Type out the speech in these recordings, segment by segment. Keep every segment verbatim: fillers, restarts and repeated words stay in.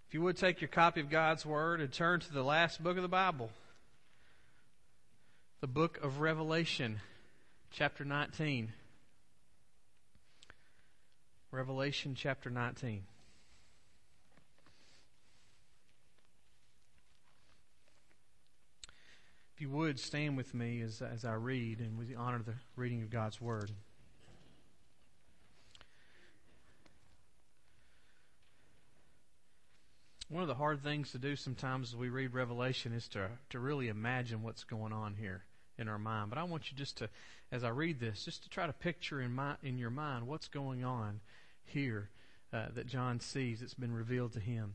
If you would take your copy of God's Word and turn to the last book of the Bible, the book of Revelation, chapter nineteen. Revelation chapter nineteen. If you would, stand with me as, as I read, and we honor the reading of God's Word. One of the hard things to do sometimes as we read Revelation is to, to really imagine what's going on here in our mind. But I want you just to, as I read this, just to try to picture in my in your mind what's going on here uh, that John sees that's been revealed to him.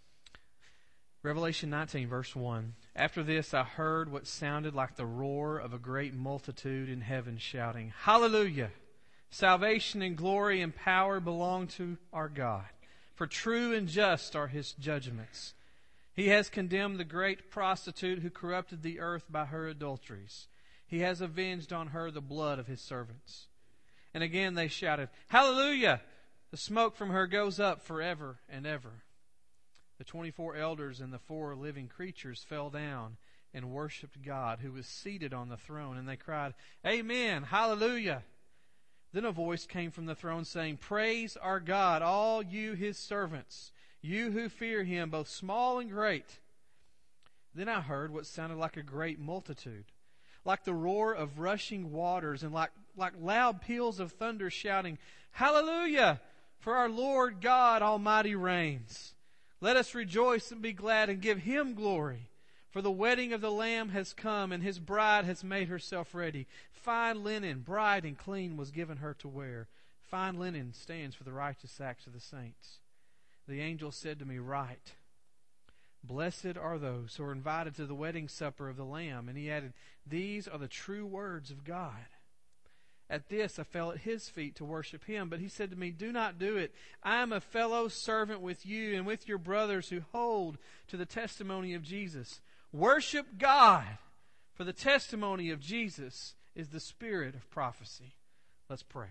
Revelation nineteen, verse one. After this I heard what sounded like the roar of a great multitude in heaven shouting, Hallelujah! Salvation and glory and power belong to our God. For true and just are His judgments. He has condemned the great prostitute who corrupted the earth by her adulteries. He has avenged on her the blood of His servants. And again they shouted, Hallelujah! The smoke from her goes up forever and ever. The twenty-four elders and the four living creatures fell down and worshipped God who was seated on the throne. And they cried, Amen! Hallelujah! Then a voice came from the throne saying, Praise our God, all you His servants, you who fear Him, both small and great. Then I heard what sounded like a great multitude, like the roar of rushing waters, and like, like loud peals of thunder shouting, Hallelujah! For our Lord God Almighty reigns. Let us rejoice and be glad and give Him glory. For the wedding of the Lamb has come, and His bride has made herself ready. Fine linen, bright and clean, was given her to wear. Fine linen stands for the righteous acts of the saints. The angel said to me, Write, Blessed are those who are invited to the wedding supper of the Lamb. And he added, These are the true words of God. At this I fell at His feet to worship Him. But He said to me, Do not do it. I am a fellow servant with you and with your brothers who hold to the testimony of Jesus. Worship God, for the testimony of Jesus is the spirit of prophecy. Let's pray.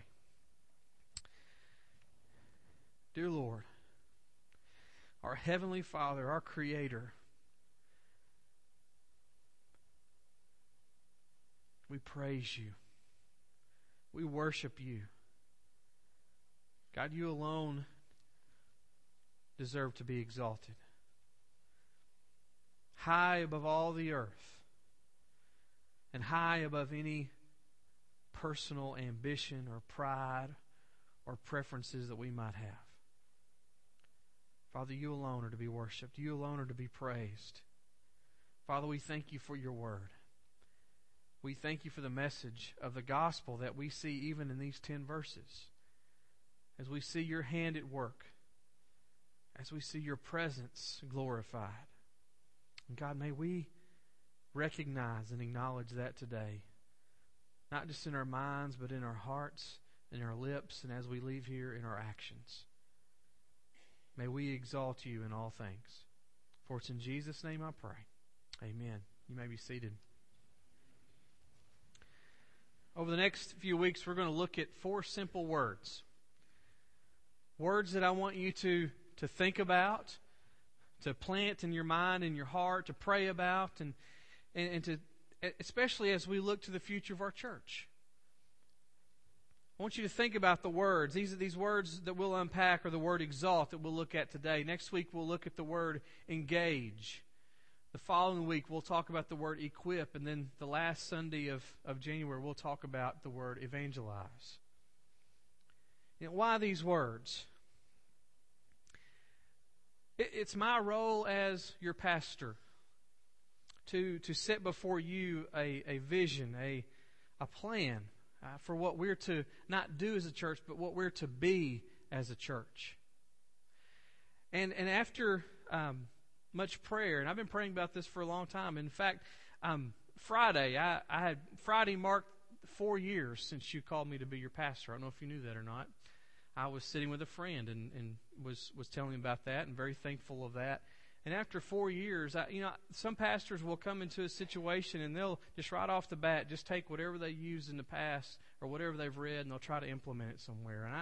Dear Lord, our Heavenly Father, our Creator, we praise You. We worship You. God, You alone deserve to be exalted. High above all the earth, and high above any personal ambition or pride or preferences that we might have. Father, You alone are to be worshipped. You alone are to be praised. Father, we thank You for Your word. We thank You for the message of the gospel that we see even in these ten verses. As we see Your hand at work, as we see Your presence glorified. And God, may we recognize and acknowledge that today, not just in our minds, but in our hearts, in our lips, and as we leave here, in our actions. May we exalt You in all things. For it's in Jesus' name I pray. Amen. You may be seated. Over the next few weeks, we're going to look at four simple words. Words that I want you to, to think about, to plant in your mind and your heart, to pray about, and, and, and to, especially as we look to the future of our church. I want you to think about the words. These are these words that we'll unpack are the word exalt that we'll look at today. Next week we'll look at the word engage. The following week we'll talk about the word equip. And then the last Sunday of, of January we'll talk about the word evangelize. You know, why these words? It, it's my role as your pastor to, to set before you a, a vision, a, a plan. Uh, for what we're to not do as a church, but what we're to be as a church. And and after um, much prayer, and I've been praying about this for a long time. In fact, um, Friday, I, I had Friday marked four years since you called me to be your pastor. I don't know if you knew that or not. I was sitting with a friend and, and was, was telling him about that and very thankful of that. And after four years, I, you know, some pastors will come into a situation and they'll just right off the bat just take whatever they used in the past or whatever they've read and they'll try to implement it somewhere. And I,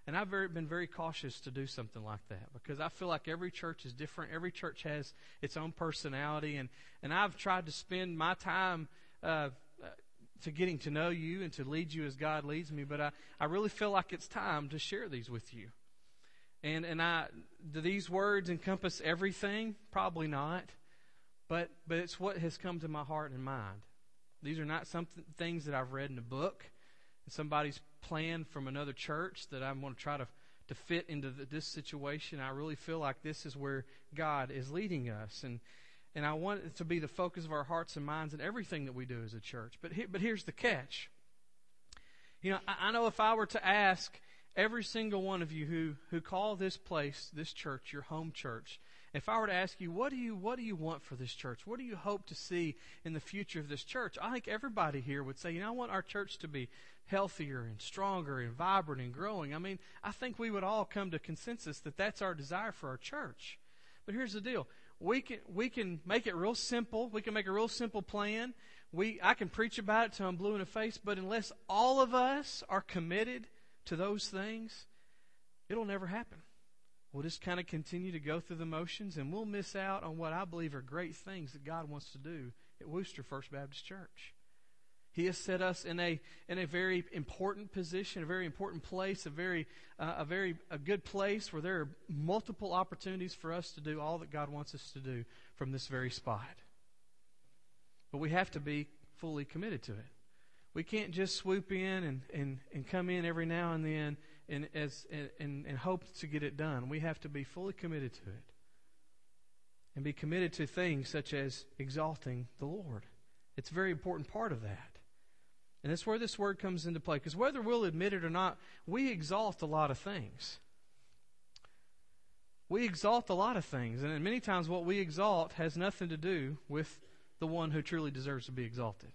And I've very, been very cautious to do something like that because I feel like every church is different. Every church has its own personality. And, and I've tried to spend my time uh, to getting to know you and to lead you as God leads me. But I, I really feel like it's time to share these with you. And, and I, do these words encompass everything? Probably not. But, but it's what has come to my heart and mind. These are not some th- things that I've read in a book. Somebody's plan from another church that I'm going to try to, to fit into the, this situation. I really feel like this is where God is leading us. And and I want it to be the focus of our hearts and minds in everything that we do as a church. But, he, but here's the catch. You know, I, I know if I were to ask every single one of you who, who call this place, this church, your home church, if I were to ask you, what do you what do you want for this church? What do you hope to see in the future of this church? I think everybody here would say, you know, I want our church to be healthier and stronger and vibrant and growing. I mean, I think we would all come to consensus that that's our desire for our church. But here's the deal. We can we can make it real simple. We can make a real simple plan. We I can preach about it till I'm blue in the face, but unless all of us are committed to those things, it'll never happen. We'll just kind of continue to go through the motions, and we'll miss out on what I believe are great things that God wants to do at Worcester First Baptist Church. He has set us in a in a very important position, a very important place, a very uh, a very a good place where there are multiple opportunities for us to do all that God wants us to do from this very spot. But we have to be fully committed to it. We can't just swoop in and, and, and come in every now and then and as and, and hope to get it done. We have to be fully committed to it. And be committed to things such as exalting the Lord. It's a very important part of that. And that's where this word comes into play. Because whether we'll admit it or not, we exalt a lot of things. We exalt a lot of things. And many times what we exalt has nothing to do with the one who truly deserves to be exalted.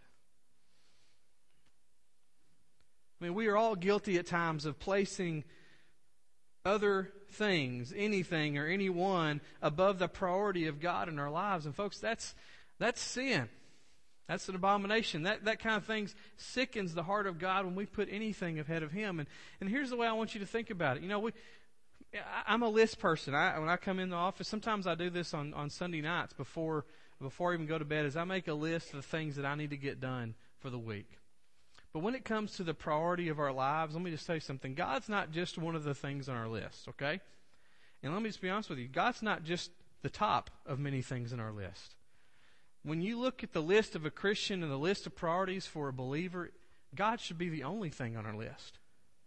I mean, we are all guilty at times of placing other things, anything or anyone, above the priority of God in our lives. And folks, that's that's sin. That's an abomination. That that kind of thing sickens the heart of God when we put anything ahead of Him. And and here's the way I want you to think about it. You know, we I, I'm a list person. I, when I come in the office, sometimes I do this on, on Sunday nights before before I even go to bed, is I make a list of the things that I need to get done for the week. But when it comes to the priority of our lives, let me just tell you something. God's not just one of the things on our list, okay? And let me just be honest with you. God's not just the top of many things on our list. When you look at the list of a Christian and the list of priorities for a believer, God should be the only thing on our list.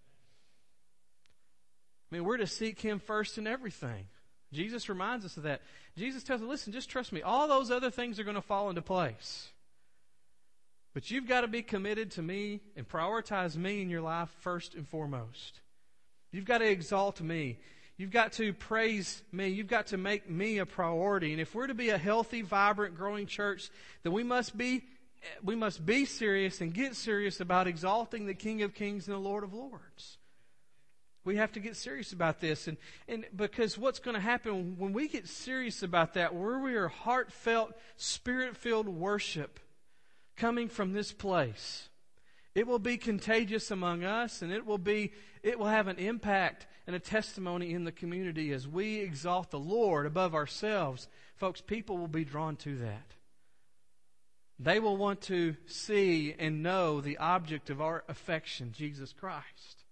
I mean, we're to seek Him first in everything. Jesus reminds us of that. Jesus tells us, listen, just trust me. All those other things are going to fall into place. But you've got to be committed to me and prioritize me in your life first and foremost. You've got to exalt me. You've got to praise me. You've got to make me a priority. And if we're to be a healthy, vibrant, growing church, then we must be we must be serious and get serious about exalting the King of Kings and the Lord of Lords. We have to get serious about this. And, and because what's going to happen when we get serious about that, where we are heartfelt, spirit-filled worship coming from this place, it will be contagious among us, and it will be it will have an impact and a testimony in the community as we exalt the Lord above ourselves. Folks, people will be drawn to that. They will want to see and know the object of our affection, Jesus Christ.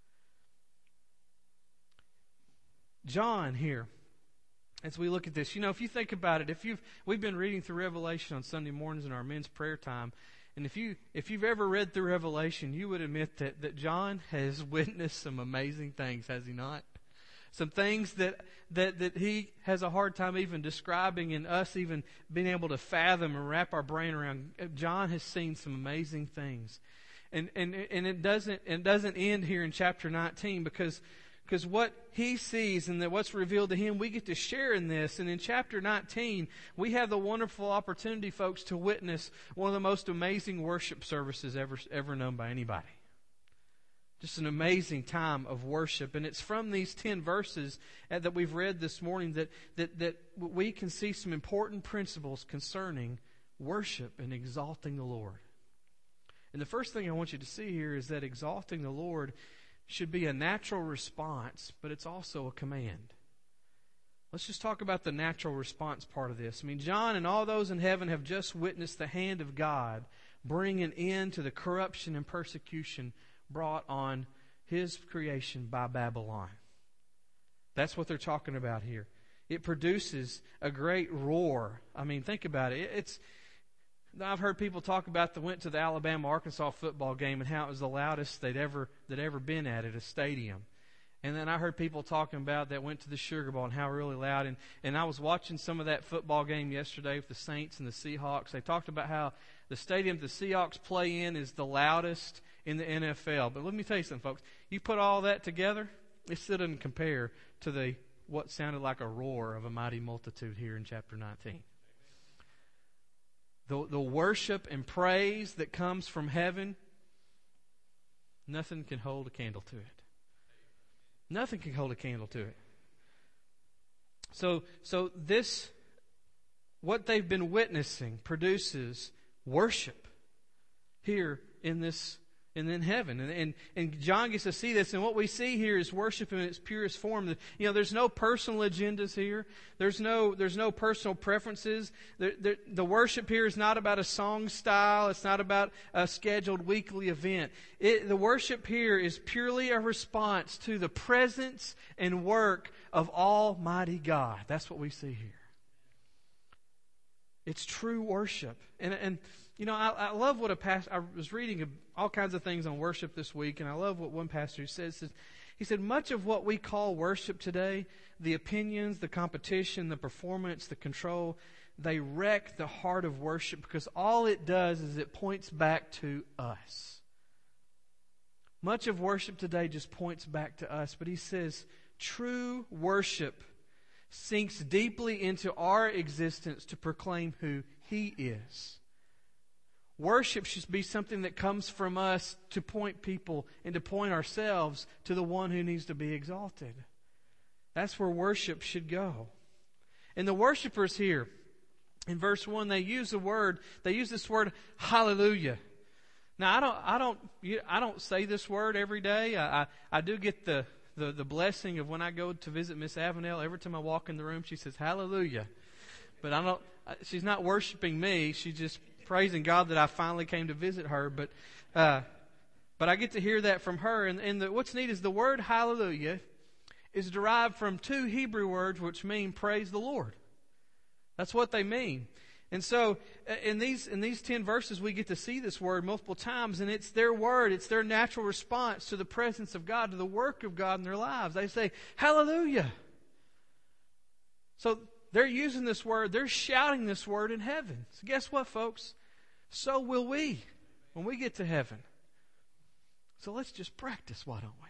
John here, as we look at this, you know, if you think about it, if you've we've been reading through Revelation on Sunday mornings in our men's prayer time, and if you if you've ever read through Revelation, you would admit that, that John has witnessed some amazing things, has he not? Some things that, that that he has a hard time even describing, and us even being able to fathom and wrap our brain around. John has seen some amazing things, and and and it doesn't it doesn't end here in chapter nineteen, because. Because what he sees and that what's revealed to him, we get to share in this. And in chapter nineteen, we have the wonderful opportunity, folks, to witness one of the most amazing worship services ever ever known by anybody. Just an amazing time of worship. And it's from these ten verses that we've read this morning that, that, that we can see some important principles concerning worship and exalting the Lord. And the first thing I want you to see here is that exalting the Lord should be a natural response, but it's also a command. Let's just talk about the natural response part of this. I mean, John and all those in heaven have just witnessed the hand of God bring an end to the corruption and persecution brought on His creation by Babylon. That's what they're talking about here. It produces a great roar. I mean, think about it. It's I've heard people talk about the went to the Alabama-Arkansas football game and how it was the loudest they'd ever that ever been at at a stadium. And then I heard people talking about that went to the Sugar Bowl and how really loud. And, and I was watching some of that football game yesterday with the Saints and the Seahawks. They talked about how the stadium the Seahawks play in is the loudest in the N F L. But let me tell you something, folks. You put all that together, it still doesn't compare to the what sounded like a roar of a mighty multitude here in chapter nineteen. The, the worship and praise that comes from heaven, nothing can hold a candle to it. Nothing can hold a candle to it. So, so this, what they've been witnessing produces worship here in this, and in heaven. And, and, and John gets to see this, and what we see here is worship in its purest form. You know, there's no personal agendas here. There's no, there's no personal preferences. The, the, the worship here is not about a song style. It's not about a scheduled weekly event. It, the worship here is purely a response to the presence and work of Almighty God. That's what we see here. It's true worship. And, and you know, I, I love what a pastor, I was reading all kinds of things on worship this week, and I love what one pastor says. He said, much of what we call worship today, the opinions, the competition, the performance, the control, they wreck the heart of worship because all it does is it points back to us. Much of worship today just points back to us, but he says, true worship sinks deeply into our existence to proclaim who He is. Worship should be something that comes from us to point people and to point ourselves to the one who needs to be exalted. That's where worship should go. And the worshipers here, in verse one, they use the word, they use this word, hallelujah. Now, I don't, I don't, I don't say this word every day. I, I, I do get the, the, the blessing of when I go to visit Miss Avenel. Every time I walk in the room, she says, hallelujah. But I don't, she's not worshiping me. She's just praising God that I finally came to visit her. But, uh, but I get to hear that from her. And, and the, what's neat is the word hallelujah is derived from two Hebrew words which mean praise the Lord. That's what they mean. And so in these in these ten verses, we get to see this word multiple times, and it's their word. It's their natural response to the presence of God, to the work of God in their lives. They say, hallelujah. So they're using this word. They're shouting this word in heaven. So guess what, folks? So will we when we get to heaven. So let's just practice, why don't we?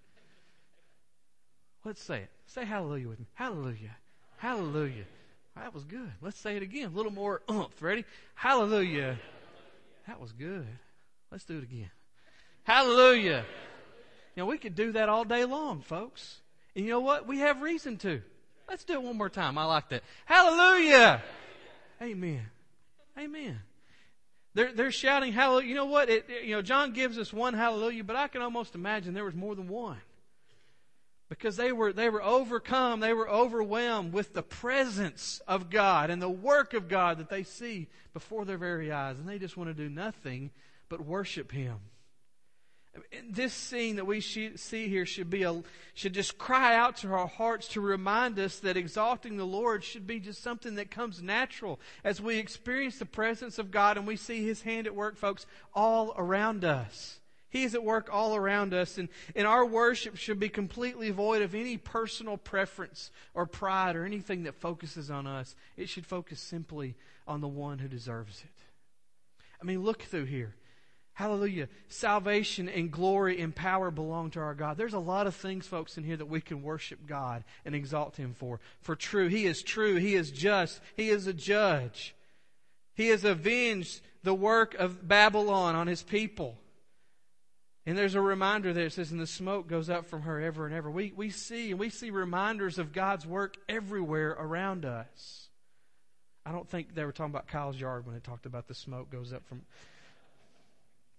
Let's say it. Say hallelujah with me. Hallelujah. Hallelujah. That was good. Let's say it again. A little more oomph. Ready? Hallelujah. That was good. Let's do it again. Hallelujah. You know, we could do that all day long, folks. And you know what? We have reason to. Let's do it one more time. I like that. Hallelujah. Amen. Amen. They're, they're shouting hallelujah. You know what? It, it, you know, John gives us one hallelujah, but I can almost imagine there was more than one. Because they were, they were overcome, they were overwhelmed with the presence of God and the work of God that they see before their very eyes. And they just want to do nothing but worship Him. This scene that we see here should be a, should just cry out to our hearts to remind us that exalting the Lord should be just something that comes natural as we experience the presence of God and we see His hand at work, folks, all around us. He is at work all around us, and, and our worship should be completely void of any personal preference or pride or anything that focuses on us. It should focus simply on the one who deserves it. I mean, look through here. Hallelujah. Salvation and glory and power belong to our God. There's a lot of things, folks, in here that we can worship God and exalt Him for. For true. He is true. He is just. He is a judge. He has avenged the work of Babylon on His people. And there's a reminder there. It says, and the smoke goes up from her ever and ever. We, we see, and we see reminders of God's work everywhere around us. I don't think they were talking about Kyle's yard when they talked about the smoke goes up from...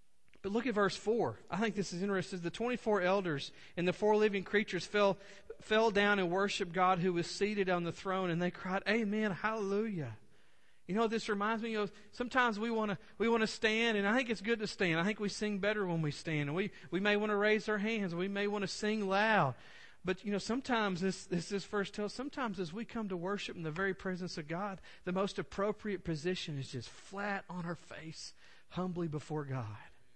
But look at verse four. I think this is interesting. The twenty-four elders and the four living creatures fell, fell down and worshiped God who was seated on the throne, and they cried, Amen, hallelujah. You know, this reminds me of sometimes we want to we want to stand, and I think it's good to stand. I think we sing better when we stand, and we, we may want to raise our hands, we may want to sing loud. But, you know, sometimes, this, this, this verse tells, sometimes as we come to worship in the very presence of God, the most appropriate position is just flat on our face, humbly before God.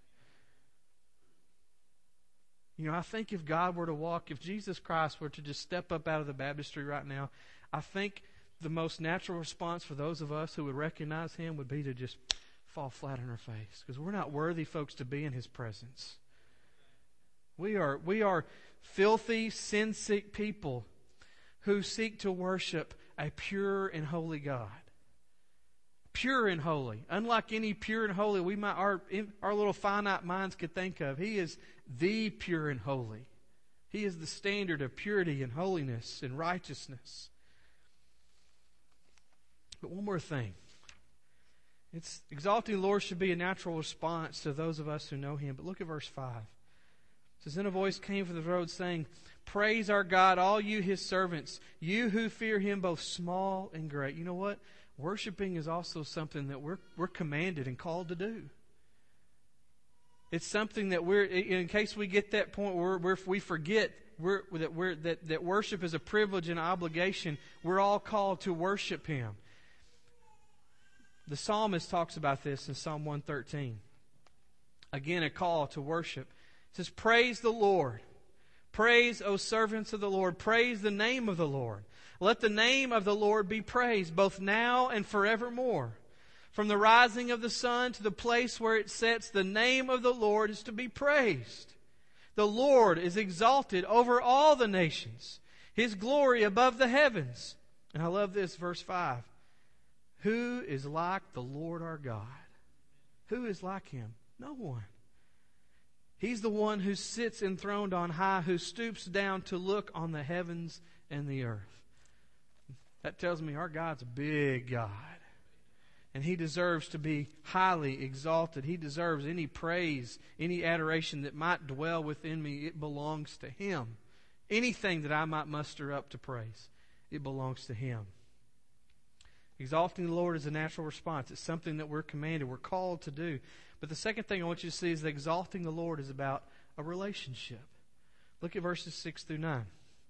You know, I think if God were to walk, if Jesus Christ were to just step up out of the baptistry right now, I think the most natural response for those of us who would recognize Him would be to just fall flat on our face. Because we're not worthy, folks, to be in His presence. We are, we are filthy, sin-sick people who seek to worship a pure and holy God. Pure and holy. Unlike any pure and holy we might our, our little finite minds could think of. He is the pure and holy. He is the standard of purity and holiness and righteousness. But one more thing. It's exalting the Lord should be a natural response to those of us who know Him. But look at verse five. It says, Then a voice came from the road saying, Praise our God, all you His servants, you who fear Him, both small and great. You know what? Worshiping is also something that we're we're commanded and called to do. It's something that we're, in case we get that point where, where we forget we're, that we're that, that worship is a privilege and an obligation, we're all called to worship Him. The psalmist talks about this in Psalm one thirteen. Again, a call to worship. It says, Praise the Lord. Praise, O servants of the Lord. Praise the name of the Lord. Let the name of the Lord be praised, both now and forevermore. From the rising of the sun to the place where it sets, the name of the Lord is to be praised. The Lord is exalted over all the nations, His glory above the heavens. And I love this, verse five. Who is like the Lord our God? Who is like Him? No one. He's the one who sits enthroned on high, who stoops down to look on the heavens and the earth. That tells me our God's a big God. And He deserves to be highly exalted. He deserves any praise, any adoration that might dwell within me. It belongs to Him. Anything that I might muster up to praise, it belongs to Him. Exalting the Lord is a natural response. It's something that we're commanded, we're called to do. But the second thing I want you to see is that exalting the Lord is about a relationship. Look at verses six through nine.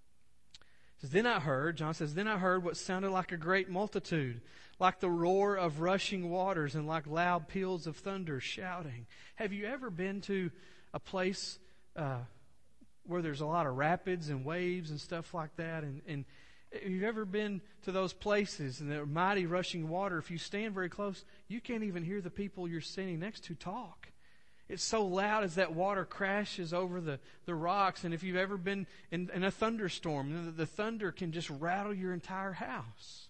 It says, Then I heard, John says, Then I heard what sounded like a great multitude, like the roar of rushing waters and like loud peals of thunder shouting. Have you ever been to a place uh, where there's a lot of rapids and waves and stuff like that? And, and have you ever been to those places and the mighty rushing water? If you stand very close, you can't even hear the people you're standing next to talk. It's so loud as that water crashes over the, the rocks. And if you've ever been in, in a thunderstorm, the, the thunder can just rattle your entire house.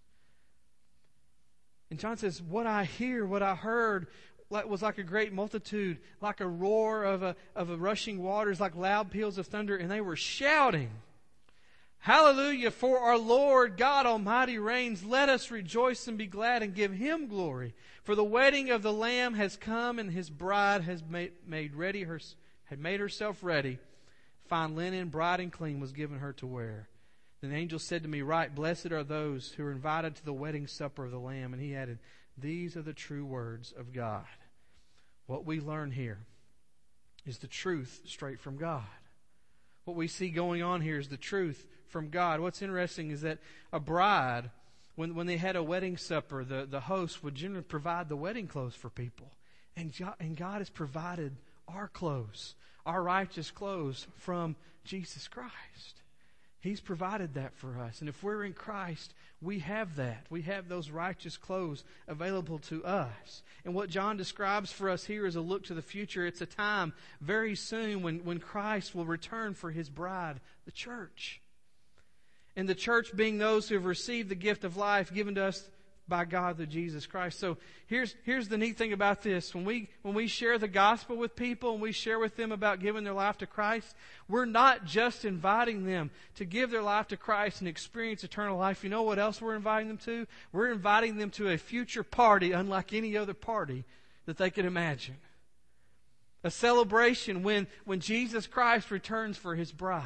And John says, what I hear, what I heard was like a great multitude, like a roar of a, of a rushing waters, like loud peals of thunder. And they were shouting, Hallelujah, for our Lord God Almighty reigns. Let us rejoice and be glad and give Him glory. For the wedding of the Lamb has come, and His bride has made, made ready her, had made herself ready. Fine linen, bright and clean, was given her to wear. Then the angel said to me, Right, blessed are those who are invited to the wedding supper of the Lamb. And he added, These are the true words of God. What we learn here is the truth straight from God. What we see going on here is the truth from God. What's interesting is that a bride, when, when they had a wedding supper, the, the host would generally provide the wedding clothes for people. And God, and God has provided our clothes, our righteous clothes from Jesus Christ. He's provided that for us. And if we're in Christ, we have that. We have those righteous clothes available to us. And what John describes for us here is a look to the future. It's a time very soon when, when Christ will return for His bride, the church. And the church being those who have received the gift of life given to us by God through Jesus Christ. So here's here's the neat thing about this. When we when we share the gospel with people and we share with them about giving their life to Christ, we're not just inviting them to give their life to Christ and experience eternal life. You know what else we're inviting them to? We're inviting them to a future party unlike any other party that they could imagine. A celebration when, when Jesus Christ returns for His bride.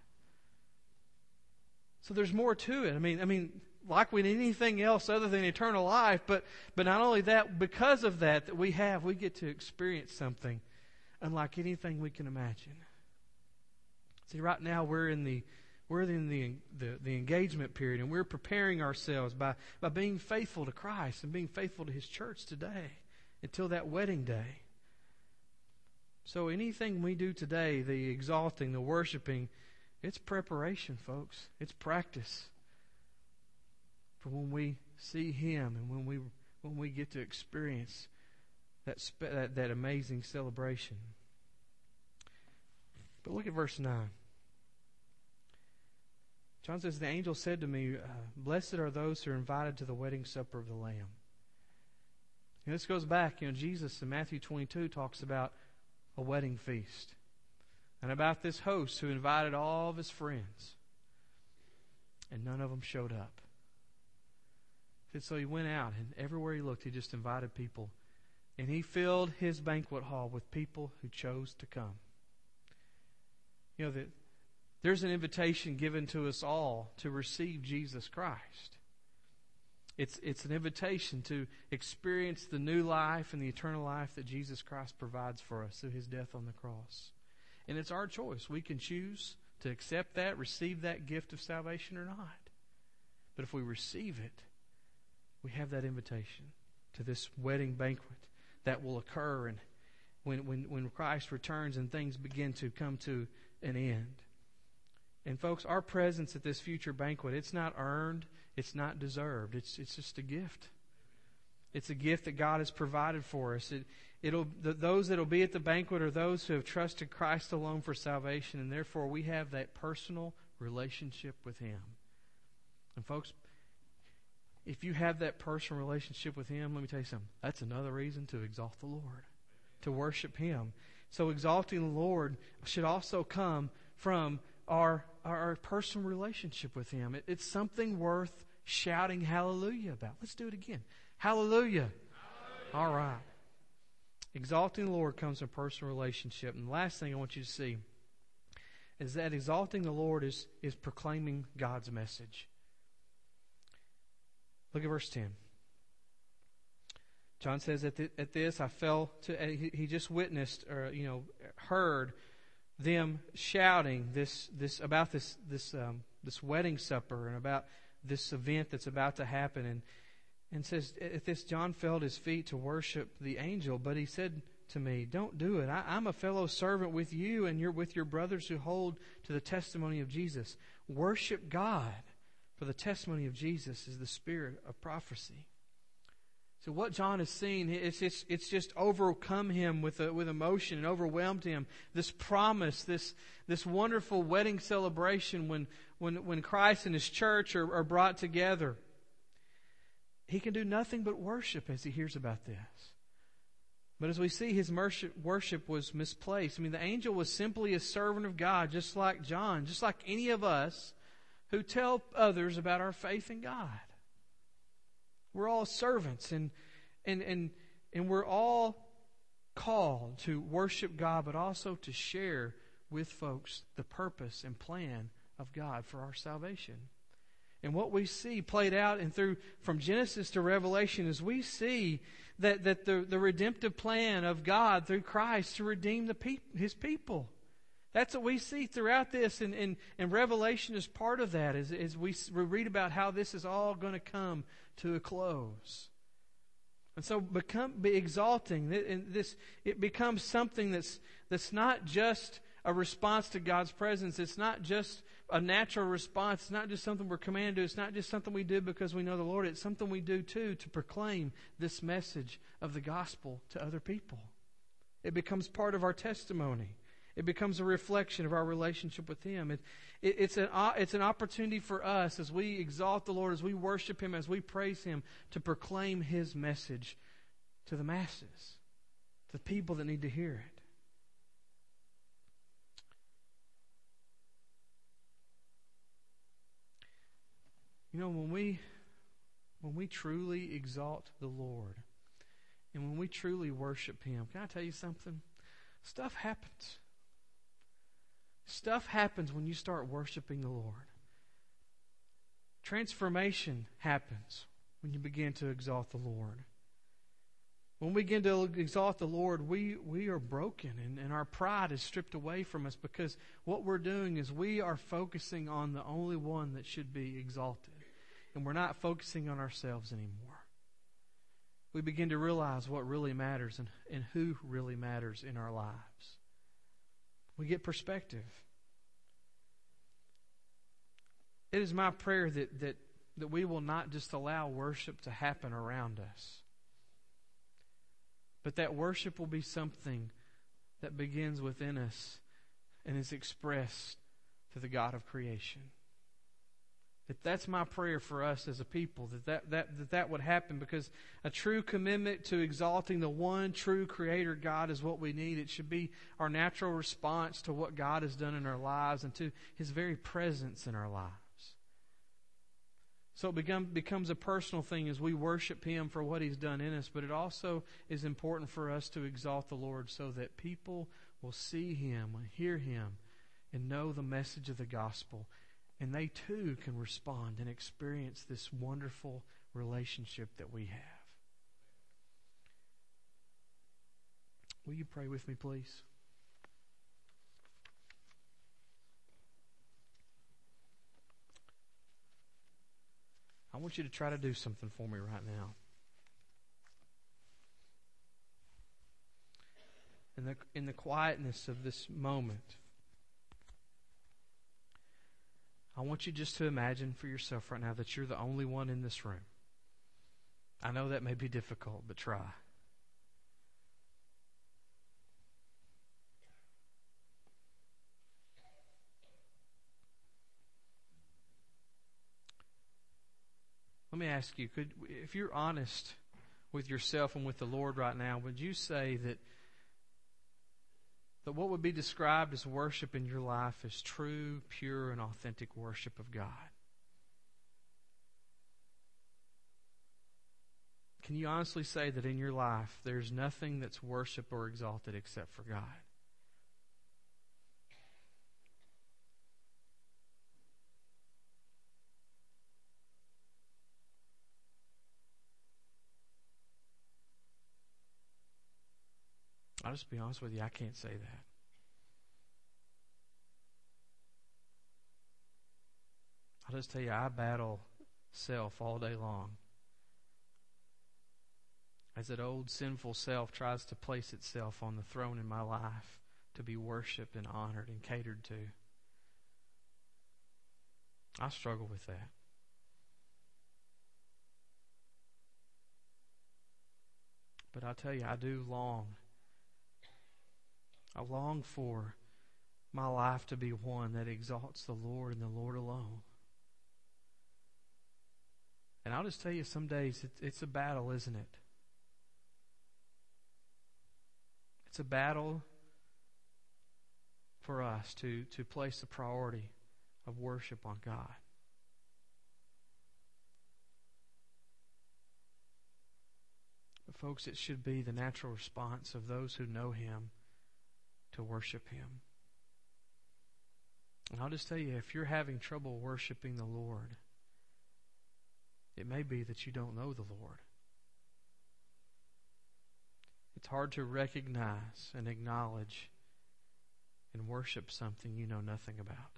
So there's more to it. I mean, I mean, like with anything else other than eternal life, but, but not only that, because of that that we have, we get to experience something unlike anything we can imagine. See, right now we're in the we're in the, the the engagement period, and we're preparing ourselves by, by being faithful to Christ and being faithful to His church today until that wedding day. So anything we do today, the exalting, the worshiping, it's preparation, folks. It's practice for when we see Him and when we when we get to experience that spe- that, that amazing celebration. But look at verse nine. John says, the angel said to me, uh, blessed are those who are invited to the wedding supper of the Lamb. And this goes back, you know, Jesus in Matthew twenty-two talks about a wedding feast. And about this host who invited all of his friends. And none of them showed up. And so he went out, and everywhere he looked, he just invited people. And he filled his banquet hall with people who chose to come. You know, that there's an invitation given to us all to receive Jesus Christ. It's, it's an invitation to experience the new life and the eternal life that Jesus Christ provides for us through His death on the cross. And it's our choice. We can choose to accept that, receive that gift of salvation or not. But if we receive it, we have that invitation to this wedding banquet that will occur and when, when, when Christ returns and things begin to come to an end. And folks, our presence at this future banquet, it's not earned, it's not deserved. It's it's just a gift. It's a gift that God has provided for us. It, it'll the, those that will be at the banquet are those who have trusted Christ alone for salvation, and therefore we have that personal relationship with Him. And folks, if you have that personal relationship with Him, let me tell you something. That's another reason to exalt the Lord, to worship Him. So exalting the Lord should also come from our our personal relationship with Him. It, it's something worth shouting hallelujah about. Let's do it again. Hallelujah. Hallelujah. All right. Exalting the Lord comes from personal relationship. And the last thing I want you to see is that exalting the Lord is, is proclaiming God's message. Look at verse ten. John says, at, the, at this I fell to, he, he just witnessed, or, you know, heard them shouting this this about this this um, this wedding supper and about this event that's about to happen, and and says at this John fell at his feet to worship the angel, but he said to me, "Don't do it. I, I'm a fellow servant with you, and you're with your brothers who hold to the testimony of Jesus. Worship God, for the testimony of Jesus is the spirit of prophecy." So what John has seen, it's just, it's just overcome him with a, with emotion and overwhelmed him. This promise, this this wonderful wedding celebration when when, when Christ and His church are, are brought together. He can do nothing but worship as he hears about this. But as we see, his worship was misplaced. I mean, the angel was simply a servant of God, just like John, just like any of us who tell others about our faith in God. We're all servants, and and and and we're all called to worship God, but also to share with folks the purpose and plan of God for our salvation. And what we see played out and through from Genesis to Revelation is we see that that the, the redemptive plan of God through Christ to redeem the peop- His people. That's what we see throughout this, and, and, and Revelation is part of that, as, as we read about how this is all going to come to a close. And so become be exalting, and this it becomes something that's that's not just a response to God's presence. It's not just a natural response. It's not just something we're commanded to. It's not just something we do because we know the Lord. It's something we do too to proclaim this message of the gospel to other people. It becomes part of our testimony. It becomes a reflection of our relationship with Him. It, it, it's, an, it's an opportunity for us as we exalt the Lord, as we worship Him, as we praise Him, to proclaim His message to the masses, to the people that need to hear it. You know, when we when we truly exalt the Lord and when we truly worship Him, can I tell you something? Stuff happens. Stuff happens when you start worshiping the Lord. Transformation happens when you begin to exalt the Lord. When we begin to exalt the Lord, we, we are broken and, and our pride is stripped away from us, because what we're doing is we are focusing on the only one that should be exalted. And we're not focusing on ourselves anymore. We begin to realize what really matters and, and who really matters in our lives. We get perspective. It is my prayer that, that, that we will not just allow worship to happen around us, but that worship will be something that begins within us and is expressed to the God of creation. That that's my prayer for us as a people, that that, that that that would happen, because a true commitment to exalting the one true Creator God is what we need. It should be our natural response to what God has done in our lives and to His very presence in our lives. So it become, becomes a personal thing as we worship Him for what He's done in us, but it also is important for us to exalt the Lord so that people will see Him, hear Him, and know the message of the gospel. And they too can respond and experience this wonderful relationship that we have. Will you pray with me, please? I want you to try to do something for me right now. In the, in the quietness of this moment, I want you just to imagine for yourself right now that you're the only one in this room. I know that may be difficult, but try. Let me ask you, could, if you're honest with yourself and with the Lord right now, would you say that, that what would be described as worship in your life is true, pure, and authentic worship of God? Can you honestly say that in your life there's nothing that's worship or exalted except for God? I'll just be honest with you, I can't say that. I'll just tell you, I battle self all day long. As that old sinful self tries to place itself on the throne in my life to be worshipped and honored and catered to. I struggle with that. But I tell you, I do long I long for my life to be one that exalts the Lord and the Lord alone. And I'll just tell you, some days it's, it's a battle, isn't it? It's a battle for us to, to place the priority of worship on God. But folks, it should be the natural response of those who know Him to worship Him. And I'll just tell you, if you're having trouble worshiping the Lord, it may be that you don't know the Lord. It's hard to recognize and acknowledge and worship something you know nothing about.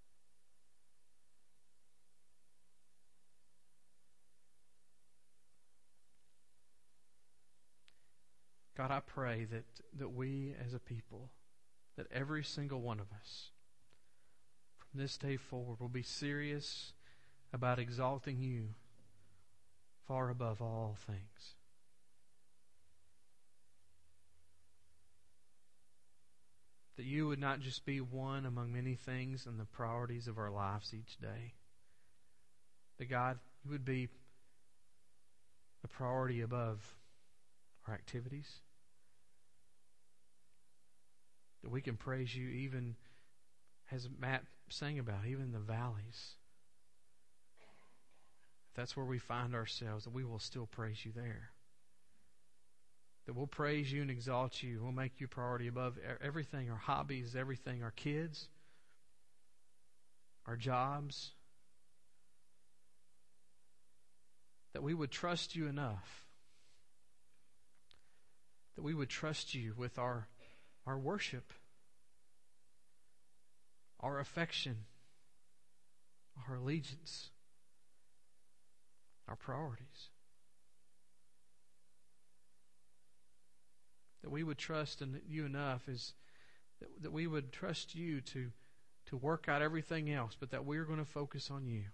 God, I pray that, that we as a people, that every single one of us, from this day forward, will be serious about exalting You far above all things. That You would not just be one among many things in the priorities of our lives each day. That God, You would be the priority above our activities. That we can praise You even, as Matt sang about, even in the valleys. If that's where we find ourselves, that we will still praise You there. That we'll praise you and exalt you. We'll make you a priority above everything, our hobbies, everything, our kids, our jobs. That we would trust you enough. That we would trust you with our, our worship, our affection, our allegiance, our priorities. That we would trust in you enough is that, that we would trust you to, to work out everything else, but that we're going to focus on you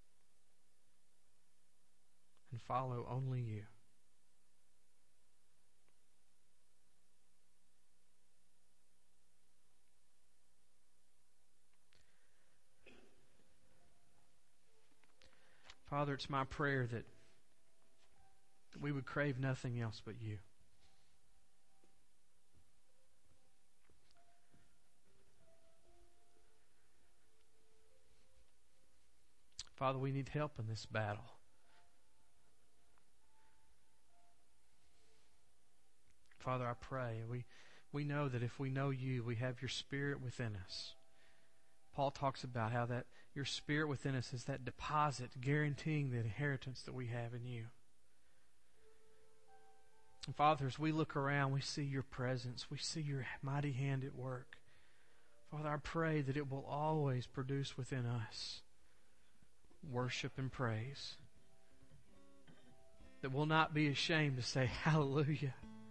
and follow only you. Father, it's my prayer that, that we would crave nothing else but you. Father, we need help in this battle. Father, I pray, we, we know that if we know you, we have your Spirit within us. Paul talks about how that your Spirit within us is that deposit guaranteeing the inheritance that we have in you. And Father, as we look around, we see your presence. We see your mighty hand at work. Father, I pray that it will always produce within us worship and praise. That we'll not be ashamed to say hallelujah.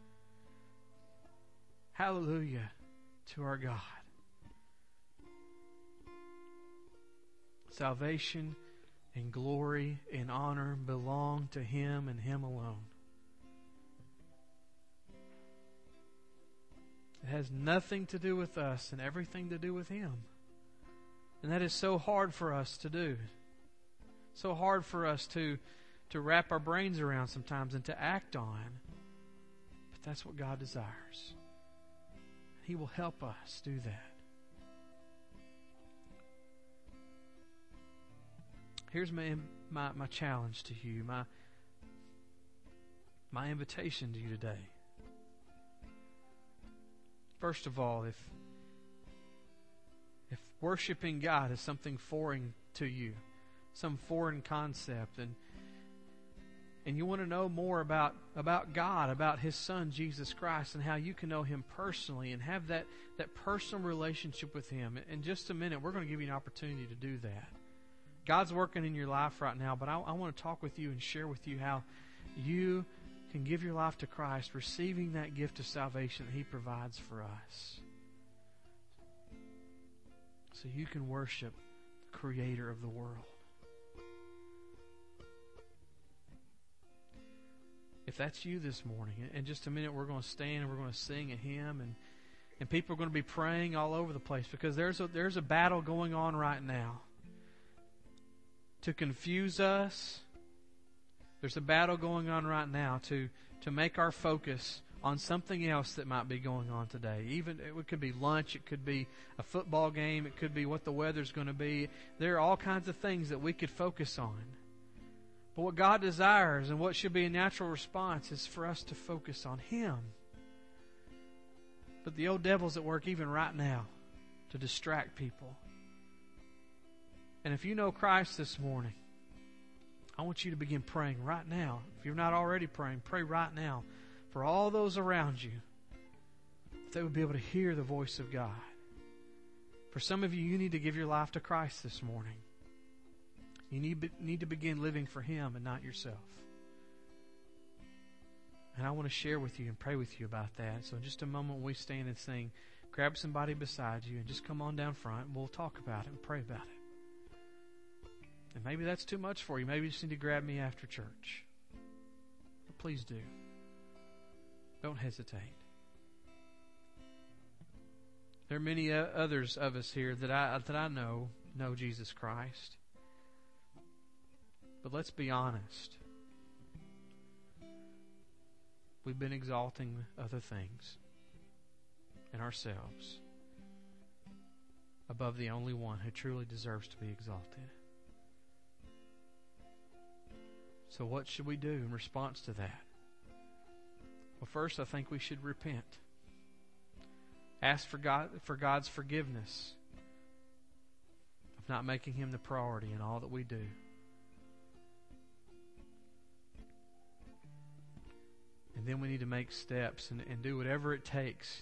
Hallelujah to our God. Salvation and glory and honor belong to Him and Him alone. It has nothing to do with us and everything to do with Him. And that is so hard for us to do. So hard for us to, to wrap our brains around sometimes and to act on. But that's what God desires. He will help us do that. Here's my, my, my challenge to you, my, my invitation to you today. First of all, if, if worshiping God is something foreign to you, some foreign concept, and and you want to know more about, about God, about His Son, Jesus Christ, and how you can know Him personally and have that, that personal relationship with Him. In just a minute, we're going to give you an opportunity to do that. God's working in your life right now, but I, I want to talk with you and share with you how you can give your life to Christ, receiving that gift of salvation that He provides for us. So you can worship the Creator of the world. If that's you this morning, in just a minute we're going to stand and we're going to sing a hymn, and, and people are going to be praying all over the place because there's a, there's a battle going on right now to confuse us. There's a battle going on right now to, to make our focus on something else that might be going on today. Even it could be lunch, it could be a football game, it could be what the weather's going to be. There are all kinds of things that we could focus on. But what God desires and what should be a natural response is for us to focus on Him. But the old devil's at work even right now to distract people. And if you know Christ this morning, I want you to begin praying right now. If you're not already praying, pray right now for all those around you, that they would be able to hear the voice of God. For some of you, you need to give your life to Christ this morning. You need, need to begin living for Him and not yourself. And I want to share with you and pray with you about that. So in just a moment when we stand and sing, grab somebody beside you and just come on down front and we'll talk about it and pray about it. And maybe that's too much for you. Maybe you just need to grab me after church. But please do. Don't hesitate. There are many others of us here that I that I know know Jesus Christ. But let's be honest. We've been exalting other things and ourselves above the only one who truly deserves to be exalted. So what should we do in response to that? Well, first, I think we should repent. Ask for God for God's forgiveness of not making Him the priority in all that we do. And then we need to make steps and, and do whatever it takes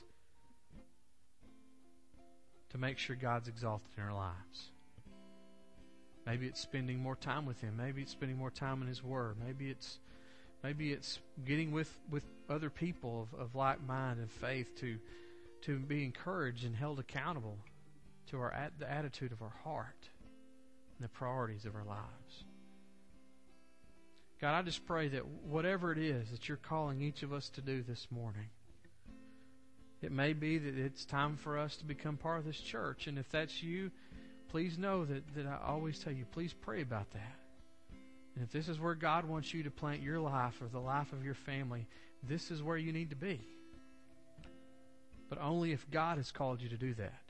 to make sure God's exalted in our lives. Maybe it's spending more time with Him. Maybe it's spending more time in His Word. Maybe it's maybe it's getting with, with other people of, of like mind and faith to to be encouraged and held accountable to our the attitude of our heart and the priorities of our lives. God, I just pray that whatever it is that You're calling each of us to do this morning, it may be that it's time for us to become part of this church. And if that's you, please know that, that I always tell you, please pray about that. And if this is where God wants you to plant your life or the life of your family, this is where you need to be. But only if God has called you to do that.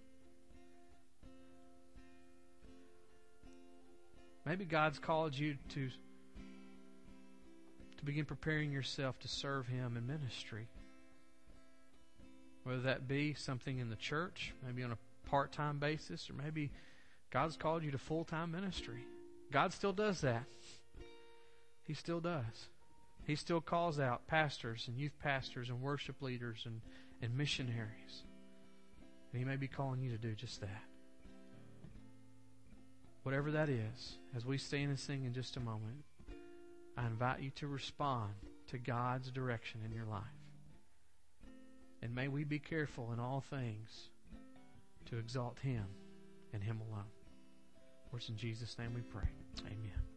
Maybe God's called you to to begin preparing yourself to serve Him in ministry. Whether that be something in the church, maybe on a part-time basis, or maybe God's called you to full-time ministry. God still does that. He still does. He still calls out pastors and youth pastors and worship leaders and, and missionaries. And He may be calling you to do just that. Whatever that is, as we stand and sing in just a moment, I invite you to respond to God's direction in your life. And may we be careful in all things to exalt Him and Him alone. For it's in Jesus' name we pray. Amen.